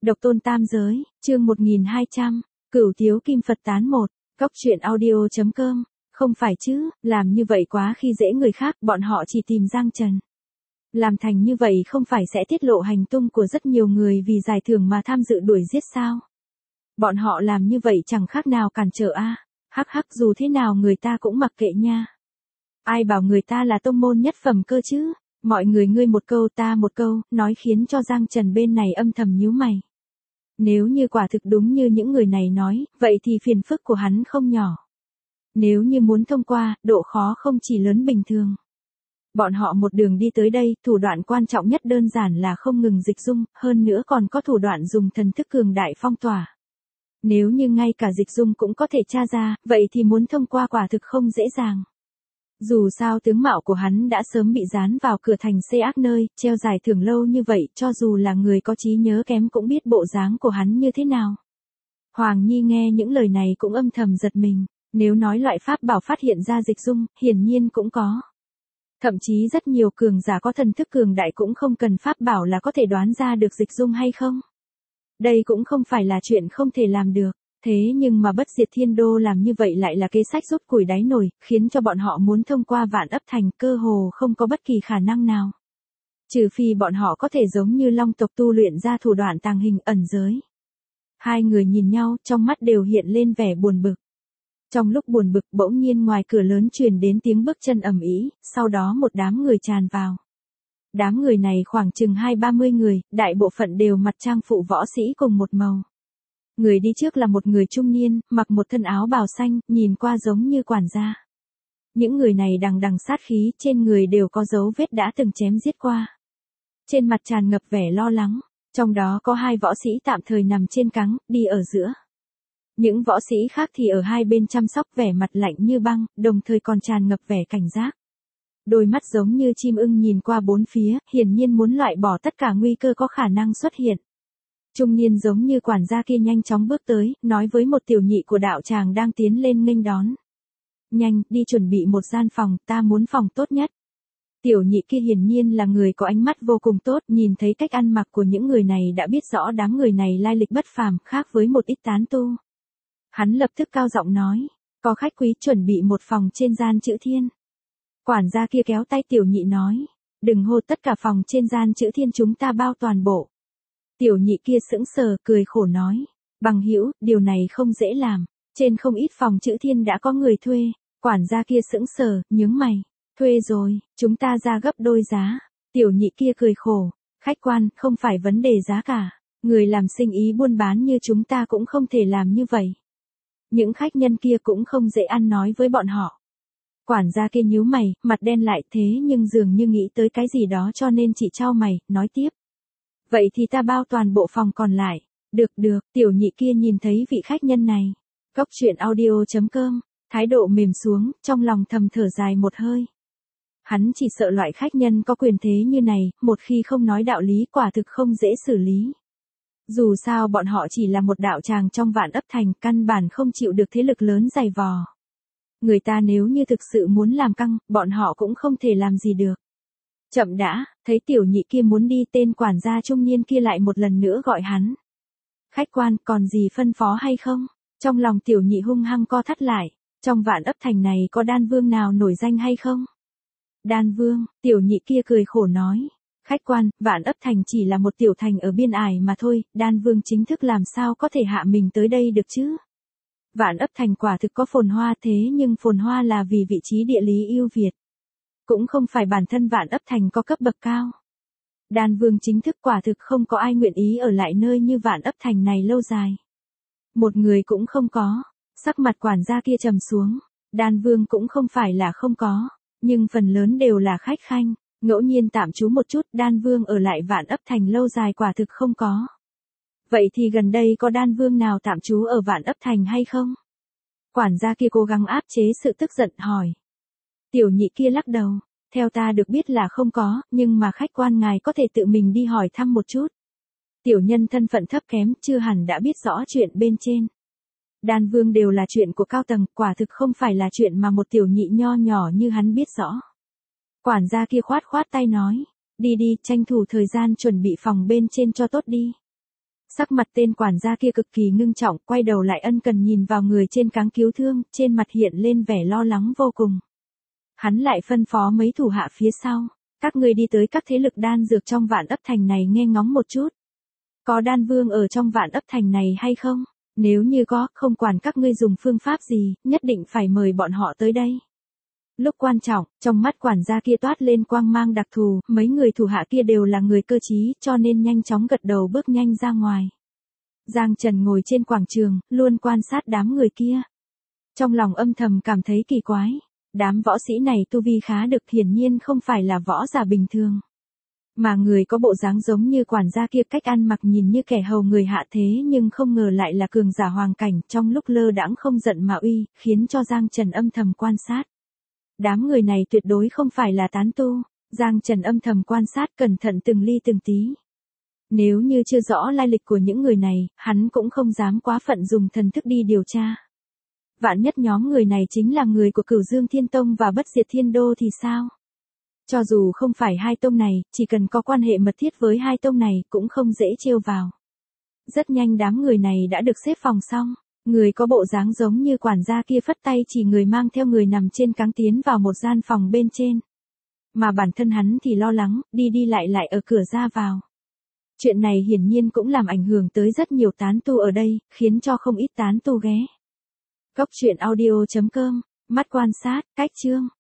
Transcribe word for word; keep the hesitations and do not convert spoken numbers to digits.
Độc tôn tam giới, chương một nghìn hai trăm, Cửu Tiếu Kim Phật tán một, Cóc truyện audio chấm com, không phải chứ, làm như vậy quá khi dễ người khác, bọn họ chỉ tìm Giang Trần. Làm thành như vậy không phải sẽ tiết lộ hành tung của rất nhiều người vì giải thưởng mà tham dự đuổi giết sao? Bọn họ làm như vậy chẳng khác nào cản trở a. À. Hắc hắc, dù thế nào người ta cũng mặc kệ nha. Ai bảo người ta là tông môn nhất phẩm cơ chứ? Mọi người ngươi một câu ta một câu, nói khiến cho Giang Trần bên này âm thầm nhíu mày. Nếu như quả thực đúng như những người này nói, vậy thì phiền phức của hắn không nhỏ. Nếu như muốn thông qua, độ khó không chỉ lớn bình thường. Bọn họ một đường đi tới đây, thủ đoạn quan trọng nhất đơn giản là không ngừng dịch dung, hơn nữa còn có thủ đoạn dùng thần thức cường đại phong tỏa. Nếu như ngay cả dịch dung cũng có thể tra ra, vậy thì muốn thông qua quả thực không dễ dàng. Dù sao tướng mạo của hắn đã sớm bị dán vào cửa thành xây ác nơi, treo giải thưởng lâu như vậy, cho dù là người có trí nhớ kém cũng biết bộ dáng của hắn như thế nào. Hoàng Nhi nghe những lời này cũng âm thầm giật mình, nếu nói loại pháp bảo phát hiện ra dịch dung, hiển nhiên cũng có. Thậm chí rất nhiều cường giả có thần thức cường đại cũng không cần pháp bảo là có thể đoán ra được dịch dung hay không. Đây cũng không phải là chuyện không thể làm được. Thế nhưng mà Bất Diệt Thiên Đô làm như vậy lại là kế sách rút củi đáy nồi, khiến cho bọn họ muốn thông qua Vạn Ấp Thành cơ hồ không có bất kỳ khả năng nào. Trừ phi bọn họ có thể giống như Long tộc tu luyện ra thủ đoạn tàng hình ẩn giới. Hai người nhìn nhau, trong mắt đều hiện lên vẻ buồn bực. Trong lúc buồn bực, bỗng nhiên ngoài cửa lớn truyền đến tiếng bước chân ầm ĩ, sau đó một đám người tràn vào. Đám người này khoảng chừng hai ba mươi người, đại bộ phận đều mặc trang phụ võ sĩ cùng một màu. Người đi trước là một người trung niên, mặc một thân áo bào xanh, nhìn qua giống như quản gia. Những người này đằng đằng sát khí, trên người đều có dấu vết đã từng chém giết qua. Trên mặt tràn ngập vẻ lo lắng, trong đó có hai võ sĩ tạm thời nằm trên cáng, đi ở giữa. Những võ sĩ khác thì ở hai bên chăm sóc, vẻ mặt lạnh như băng, đồng thời còn tràn ngập vẻ cảnh giác. Đôi mắt giống như chim ưng nhìn qua bốn phía, hiển nhiên muốn loại bỏ tất cả nguy cơ có khả năng xuất hiện. Trung niên giống như quản gia kia nhanh chóng bước tới, nói với một tiểu nhị của đạo tràng đang tiến lên nghênh đón. Nhanh, đi chuẩn bị một gian phòng, ta muốn phòng tốt nhất. Tiểu nhị kia hiển nhiên là người có ánh mắt vô cùng tốt, nhìn thấy cách ăn mặc của những người này đã biết rõ đám người này lai lịch bất phàm, khác với một ít tán tu. Hắn lập tức cao giọng nói, có khách quý chuẩn bị một phòng trên gian chữ thiên. Quản gia kia kéo tay tiểu nhị nói, đừng hô, tất cả phòng trên gian chữ thiên chúng ta bao toàn bộ. Tiểu nhị kia sững sờ, cười khổ nói, bằng hữu, điều này không dễ làm, trên không ít phòng chữ thiên đã có người thuê. Quản gia kia sững sờ, nhướng mày, thuê rồi, chúng ta ra gấp đôi giá. Tiểu nhị kia cười khổ, khách quan, không phải vấn đề giá cả, người làm sinh ý buôn bán như chúng ta cũng không thể làm như vậy. Những khách nhân kia cũng không dễ ăn nói với bọn họ. Quản gia kia nhíu mày, mặt đen lại, thế nhưng dường như nghĩ tới cái gì đó cho nên chỉ chau mày, nói tiếp. Vậy thì ta bao toàn bộ phòng còn lại. Được được, tiểu nhị kia nhìn thấy vị khách nhân này. Cóc truyện audio chấm com, thái độ mềm xuống, trong lòng thầm thở dài một hơi. Hắn chỉ sợ loại khách nhân có quyền thế như này, một khi không nói đạo lý quả thực không dễ xử lý. Dù sao bọn họ chỉ là một đạo tràng trong Vạn Ấp Thành, căn bản không chịu được thế lực lớn dày vò. Người ta nếu như thực sự muốn làm căng, bọn họ cũng không thể làm gì được. Chậm đã, thấy tiểu nhị kia muốn đi, tên quản gia trung niên kia lại một lần nữa gọi hắn. Khách quan, còn gì phân phó hay không? Trong lòng tiểu nhị hung hăng co thắt lại, trong Vạn Ấp Thành này có đan vương nào nổi danh hay không? Đan vương, tiểu nhị kia cười khổ nói. Khách quan, Vạn Ấp Thành chỉ là một tiểu thành ở biên ải mà thôi, đan vương chính thức làm sao có thể hạ mình tới đây được chứ? Vạn Ấp Thành quả thực có phồn hoa, thế nhưng phồn hoa là vì vị trí địa lý ưu việt. Cũng không phải bản thân Vạn Ấp Thành có cấp bậc cao. Đan vương chính thức quả thực không có ai nguyện ý ở lại nơi như Vạn Ấp Thành này lâu dài. Một người cũng không có, sắc mặt quản gia kia trầm xuống, đan vương cũng không phải là không có, nhưng phần lớn đều là khách khanh, ngẫu nhiên tạm trú một chút, đan vương ở lại Vạn Ấp Thành lâu dài quả thực không có. Vậy thì gần đây có đan vương nào tạm trú ở Vạn Ấp Thành hay không? Quản gia kia cố gắng áp chế sự tức giận hỏi. Tiểu nhị kia lắc đầu, theo ta được biết là không có, nhưng mà khách quan ngài có thể tự mình đi hỏi thăm một chút. Tiểu nhân thân phận thấp kém, chưa hẳn đã biết rõ chuyện bên trên. Đan vương đều là chuyện của cao tầng, quả thực không phải là chuyện mà một tiểu nhị nho nhỏ như hắn biết rõ. Quản gia kia khoát khoát tay nói, đi đi, tranh thủ thời gian chuẩn bị phòng bên trên cho tốt đi. Sắc mặt tên quản gia kia cực kỳ ngưng trọng, quay đầu lại ân cần nhìn vào người trên cáng cứu thương, trên mặt hiện lên vẻ lo lắng vô cùng. Hắn lại phân phó mấy thủ hạ phía sau, các ngươi đi tới các thế lực đan dược trong Vạn Ấp Thành này nghe ngóng một chút. Có đan vương ở trong Vạn Ấp Thành này hay không? Nếu như có, không quản các ngươi dùng phương pháp gì, nhất định phải mời bọn họ tới đây. Lúc quan trọng, trong mắt quản gia kia toát lên quang mang đặc thù, mấy người thủ hạ kia đều là người cơ trí, cho nên nhanh chóng gật đầu bước nhanh ra ngoài. Giang Trần ngồi trên quảng trường, luôn quan sát đám người kia. Trong lòng âm thầm cảm thấy kỳ quái. Đám võ sĩ này tu vi khá được, hiển nhiên không phải là võ giả bình thường. Mà người có bộ dáng giống như quản gia kia, cách ăn mặc nhìn như kẻ hầu người hạ thế nhưng không ngờ lại là cường giả hoàng cảnh, trong lúc lơ đãng không giận mà uy, khiến cho Giang Trần âm thầm quan sát. Đám người này tuyệt đối không phải là tán tu, Giang Trần âm thầm quan sát cẩn thận từng ly từng tí. Nếu như chưa rõ lai lịch của những người này, hắn cũng không dám quá phận dùng thần thức đi điều tra. Vạn nhất nhóm người này chính là người của Cửu Dương Thiên Tông và Bất Diệt Thiên Đô thì sao? Cho dù không phải hai tông này, chỉ cần có quan hệ mật thiết với hai tông này cũng không dễ trêu vào. Rất nhanh đám người này đã được xếp phòng xong, người có bộ dáng giống như quản gia kia phất tay chỉ người mang theo người nằm trên cáng tiến vào một gian phòng bên trên. Mà bản thân hắn thì lo lắng, đi đi lại lại ở cửa ra vào. Chuyện này hiển nhiên cũng làm ảnh hưởng tới rất nhiều tán tu ở đây, khiến cho không ít tán tu ghé. Cốc truyện audio chấm com, mắt quan sát, cách chương.